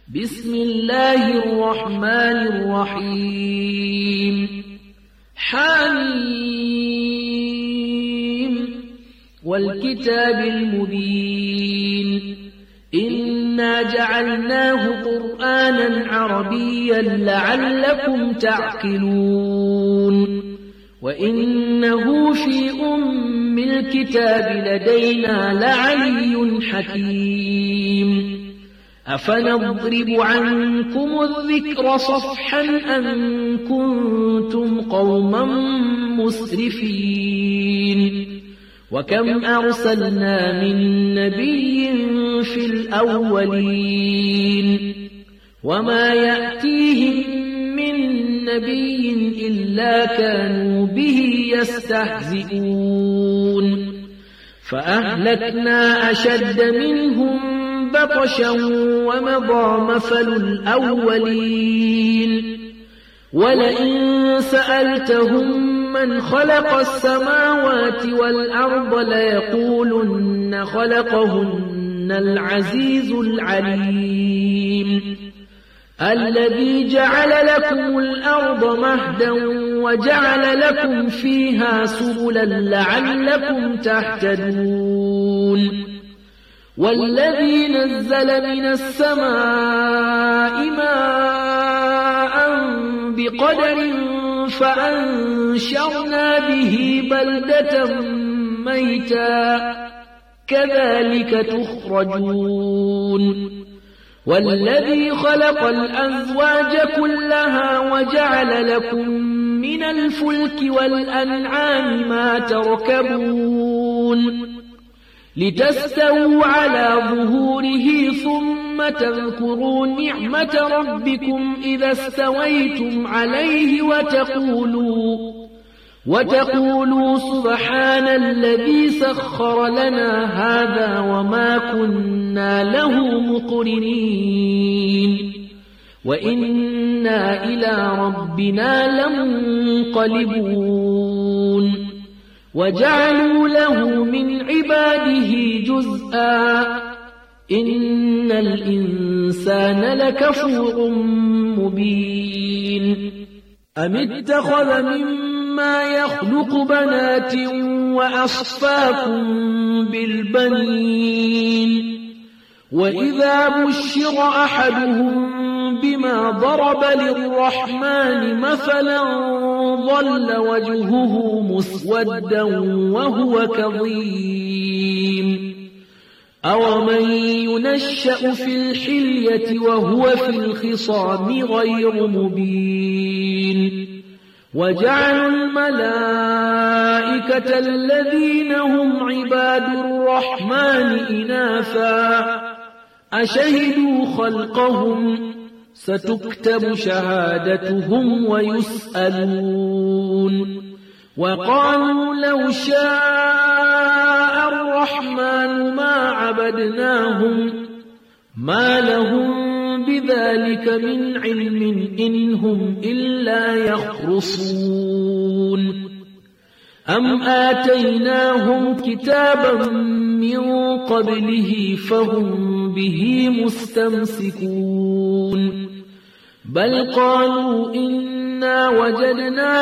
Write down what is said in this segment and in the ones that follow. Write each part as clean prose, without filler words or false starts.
بسم الله الرحمن الرحيم حميم والكتاب المبين إنا جعلناه قرآنا عربيا لعلكم تعقلون وإنه في أم الكتاب لدينا لعلي حكيم أفنضرب عنكم الذكر صفحا أن كنتم قوما مسرفين وكم أرسلنا من نبي في الأولين وما يأتيهم من نبي إلا كانوا به يستهزئون فأهلكنا أشد منهم بطشا ومضى مثل الأولين ولئن سألتهم من خلق السماوات والأرض ليقولن خلقهن العزيز العليم الذي جعل لكم الأرض مهدا وجعل لكم فيها سبلا لعلكم تهتدون والذي نزل من السماء ماء بقدر فأنشرنا به بلدة ميتا كذلك تخرجون والذي خلق الأزواج كلها وجعل لكم من الفلك والأنعام ما تركبون لتستووا على ظهوره ثم تذكروا نعمة ربكم إذا استويتم عليه وتقولوا سبحان الذي سخر لنا هذا وما كنا له مقرنين وإنا إلى ربنا لمنقلبون وجعلوا له من عباده جزءا إن الإنسان لكفور مبين أم اتخذ مما يخلق بنات وأصفاكم بالبنين وإذا بشر أحدهم بما ضرب للرحمن مثلا ظل وجهه مسودا وهو كظيم أومن ينشأ في الحلية وهو في الخصام غير مبين وجعلوا الملائكة الذين هم عباد الرحمن إناثا أشهدوا خلقهم ستكتب شهادتهم ويسألون وقالوا لو شاء الرحمن ما عبدناهم ما لهم بذلك من علم إن هم إلا يخرصون أم آتيناهم كتابا من قبله فهم به مستمسكون بل قالوا إنا وجدنا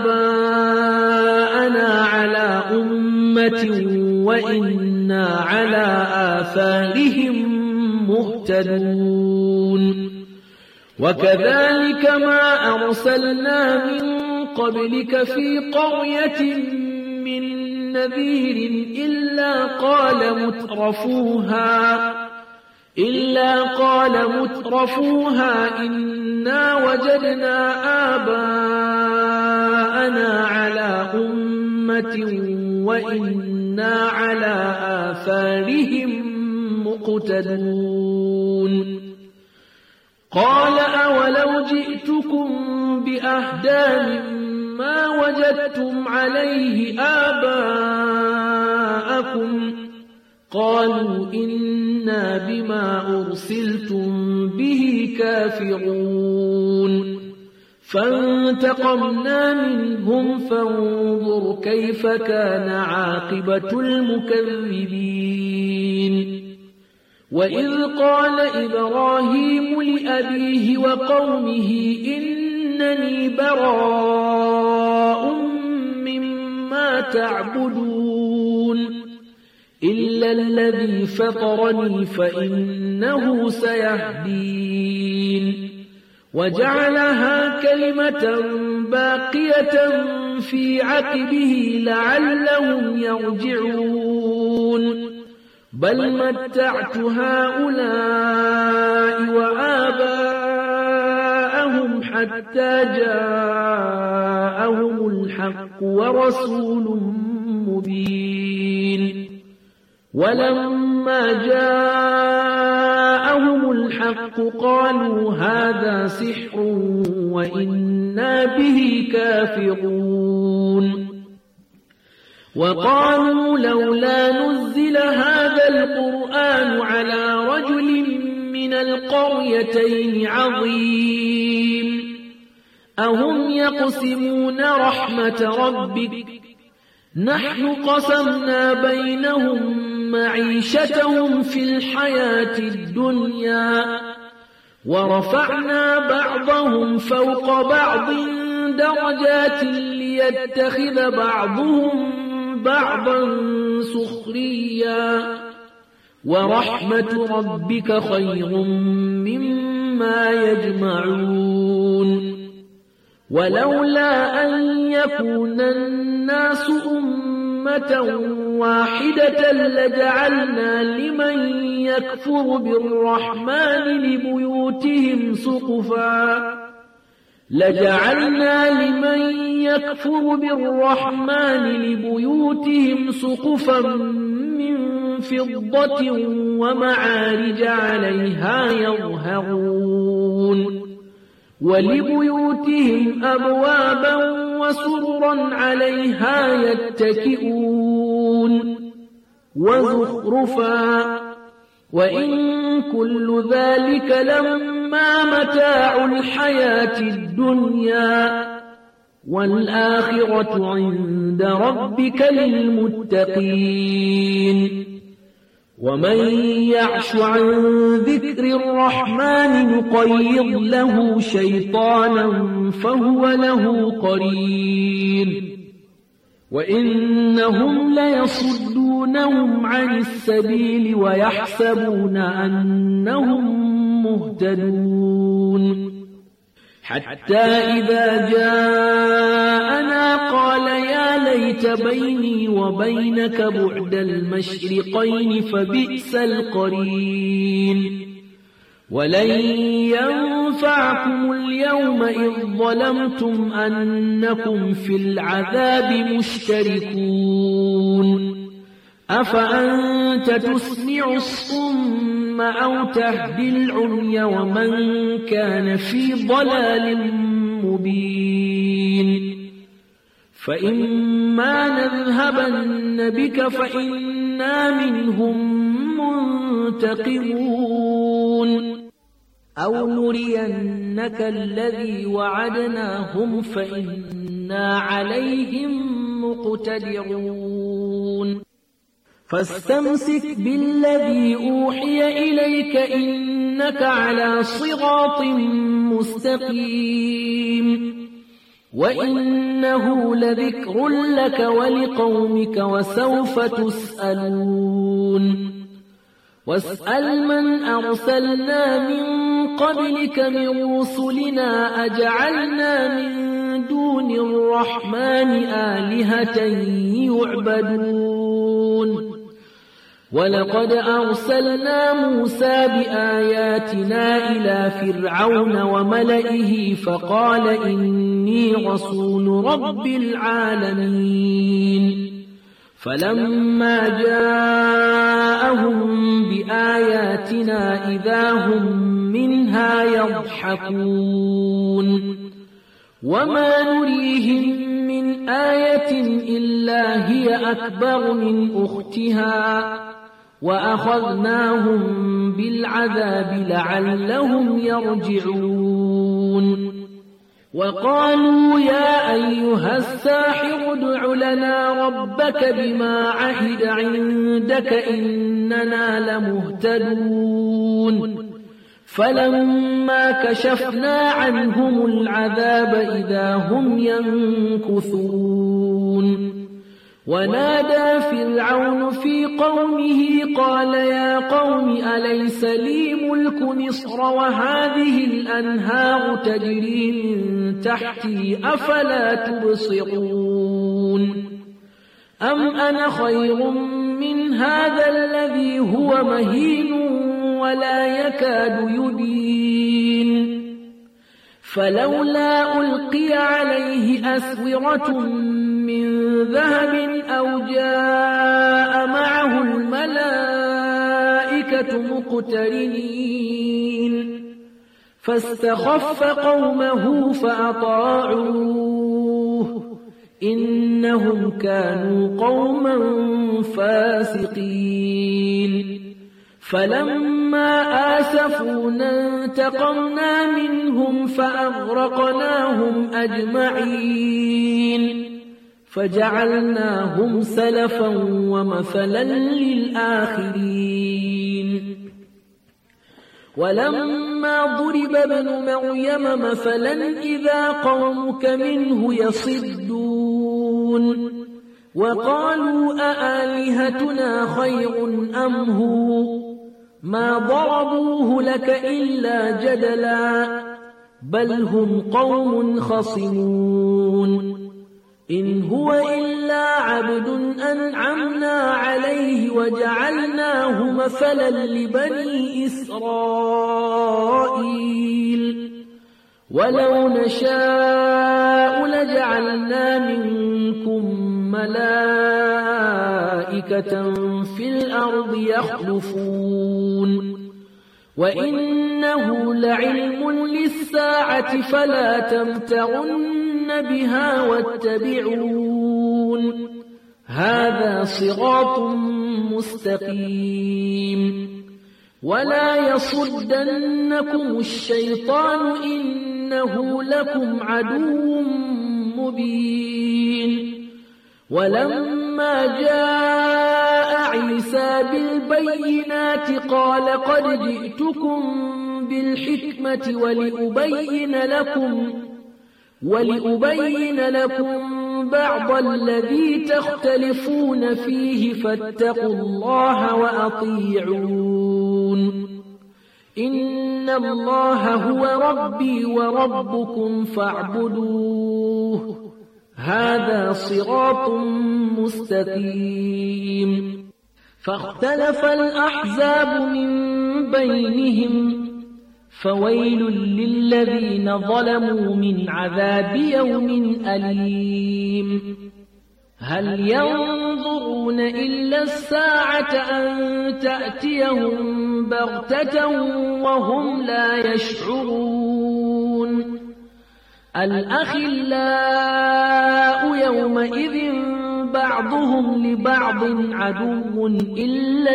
آباءنا على أمة وإنا على آثارهم مهتدون وكذلك ما أرسلنا من قبلك في قرية من نذير إلا قال مترفوها إنا وجدنا آباءنا على أمة وإنا على آثارهم مقتدون قال أولو جئتكم بأهدى مما وجدتم عليه آباءكم قالوا إنا بما أرسلتم به كافرون فانتقمنا منهم فانظر كيف كان عاقبة المكذبين وإذ قال إبراهيم لأبيه وقومه إنني براء مما تعبدون إلا الذي فطرني فإنه سيهدين وجعلها كلمة باقية في عقبه لعلهم يرجعون بل متعت هؤلاء وآباءهم حتى جاءهم الحق ورسول مبين ولما جاءهم الحق قالوا هذا سحر وإنا به كافرون وقالوا لولا نزل هذا القرآن على رجل من القريتين عظيم أهم يقسمون رحمة ربك نحن قسمنا بينهم معيشتهم في الحياة الدنيا ورفعنا بعضهم فوق بعض درجات ليتخذ بعضهم بعضا سخريا ورحمة ربك خير مما يجمعون ولولا أن يكون الناس أمة واحدة لجعلنا لمن يكفر بالرحمن لبيوتهم سقفا من فضة ومعارج عليها يظهرون ولبيوتهم أبوابا وسررا عليها يتكئون وزخرفا وإن كل ذلك لما متاع الحياة الدنيا والآخرة عند ربك للمتقين ومن يعش عن ذكر الرحمن نقيض له شيطانا فهو له قرين وإنهم ليصدونهم عن السبيل ويحسبون أنهم مهتدون حتى إذا جاءنا قال يا ليت بيني وبينك بعد المشرقين فبئس القرين ولن ينفعكم اليوم إذ ظلمتم أنكم في العذاب مشتركون أفأنت تسمع الصم أو تهدي العمي ومن كان في ضلال مبين فإما نذهبن بك فإنا منهم منتقمون أو نرينك الذي وعدناهم فإنا عليهم مقتدرون فاستمسك بالذي أوحي إليك إنك على صراط مستقيم وإنه لذكر لك ولقومك وسوف تسألون واسأل من أرسلنا من قبلك من رسلنا أجعلنا من دون الرحمن آلهة يعبدون ولقد أرسلنا موسى بآياتنا إلى فرعون وملئه فقال إني رسول رب العالمين فلما جاءهم بآياتنا إذا هم منها يضحكون وما نريهم من آية إلا هي أكبر من أختها وأخذناهم بالعذاب لعلهم يرجعون وقالوا يا أيها الساحر ادع لنا ربك بما عهد عندك إننا لمهتدون فلما كشفنا عنهم العذاب إذا هم ينكثون ونادى فرعون في قومه قال يا قوم أليس لي ملك مصر وهذه الأنهار تجري من تحتي أفلا تبصرون أم أنا خير من هذا الذي هو مهين ولا يكاد يبين فلولا ألقي عليه أسورة من ذهب أو جاء معه الملائكة مقترنين فاستخف قومه فأطاعوه إنهم كانوا قوما فاسقين فلما آسفونا انتقمنا منهم فأغرقناهم أجمعين فجعلناهم سلفا ومثلا للآخرين ولما ضرب ابن مريم مثلا إذا قومك منه يصدون وقالوا أآلهتنا خير أم هو ما ضربوه لك إلا جدلا بل هم قوم خصمون إن هو إلا عبد أنعمنا عليه وجعلناه مثلا لبني إسرائيل ولو نشاء لجعلنا منكم ملائكة في الأرض يخلفون وإنه لعلم للساعة فلا تمترن بها واتبعون هذا صراط مستقيم ولا يصدنكم الشيطان إنه لكم عدو مبين ولما جاء عيسى بالبينات قال قد جئتكم بالحكمة ولأبين لكم بعض الذي تختلفون فيه فاتقوا الله وأطيعون إن الله هو ربي وربكم فاعبدوه هذا صراط مستقيم فاختلف الأحزاب من بينهم فويل للذين ظلموا من عذاب يوم أليم هل ينظرون إلا الساعة أن تأتيهم بغتة وهم لا يشعرون الأخلاء يومئذ بعضهم لبعض عدو إلا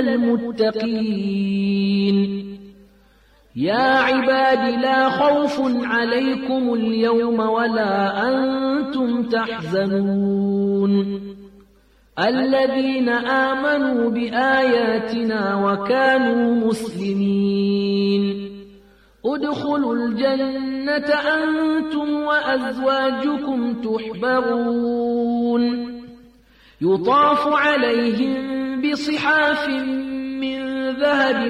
المتقين يا عباد لا خوف عليكم اليوم ولا أنتم تحزنون الذين آمنوا بآياتنا وكانوا مسلمين ادخلوا الجنة أنتم وأزواجكم تحبرون يطاف عليهم بصحاف من ذهب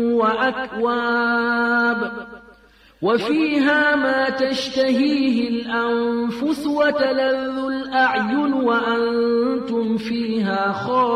وأكواب وفيها ما تشتهيه الأنفس وتلذ الأعين وأنتم فيها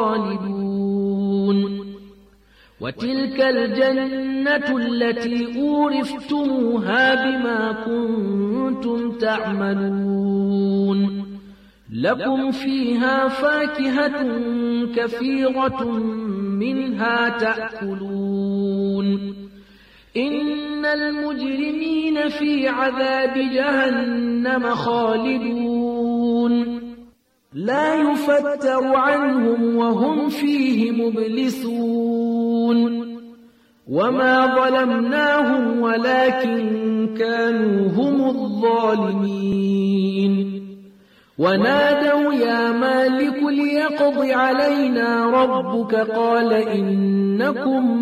خالدون وتلك الجنة التي أورثتموها بما كنتم تعملون لكم فيها فاكهة كثيرة منها تأكلون إن المجرمين في عذاب جهنم خالدون لا يفتر عنهم وهم فيه مبلسون وما ظلمناهم ولكن كانوا هم الظالمين الظالمين ونادوا يا مالك ليقض علينا ربك قال إنكم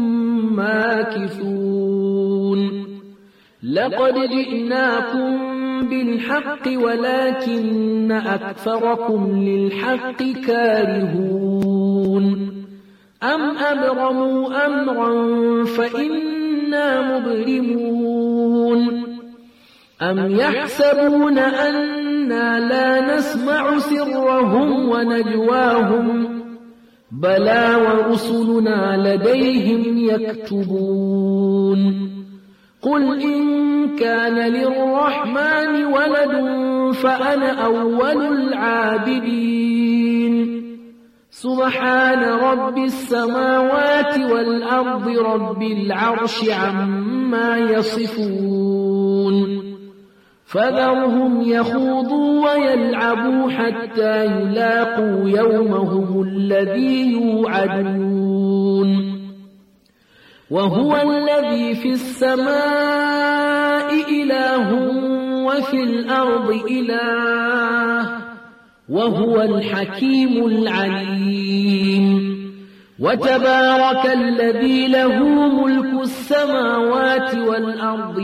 ماكثون لقد جئناكم بالحق ولكن أكثركم للحق كارهون أم أبرموا أمرا فإنا مبرمون أم يحسبون أنا لا نسمع سرهم ونجواهم بلى ورسلنا لديهم يكتبون قل إن كان للرحمن ولد فأنا أول العابدين سبحان رب السماوات والأرض رب العرش عما يصفون فذرهم يخوضوا ويلعبوا حتى يلاقوا يومهم الذي يوعدون وهو الذي في السماء إله وفي الأرض إله وهو الحكيم العليم وتبارك الذي له ملك السماوات والأرض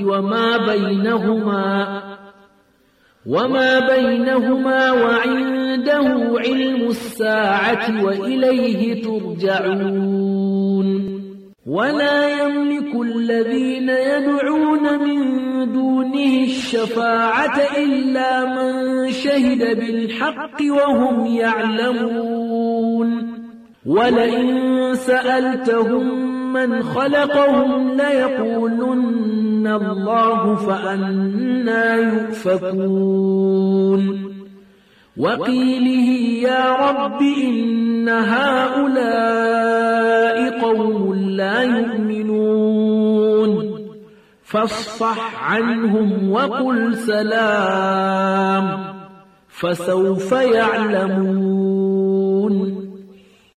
وما بينهما وعنده علم الساعة وإليه ترجعون ولا يملك الذين يدعون من دونه الشفاعة إلا من شهد بالحق وهم يعلمون ولئن سألتهم من خلقهم ليقولن الله فأنى يؤفكون وقيله يا رب إن هؤلاء قوم لا يؤمنون فاصفح عنهم وقل سلام فسوف يعلمون